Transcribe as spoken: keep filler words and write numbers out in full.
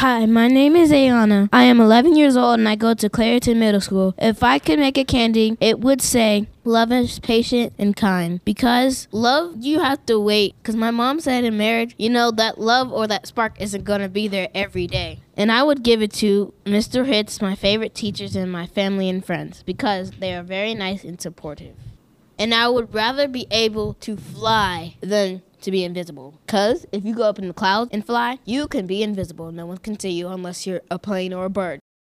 Hi, my name is Ayana. I am eleven years old and I go to Clariton Middle School. If I could make a candy, it would say, love is patient and kind. Because love, you have to wait. Because my mom said in marriage, you know, that love or that spark isn't going to be there every day. And I would give it to Mister Hitz, my favorite teachers, and my family and friends. Because they are very nice and supportive. And I would rather be able to fly than to be invisible. Because if you go up in the clouds and fly, you can be invisible. No one can see you unless you're a plane or a bird.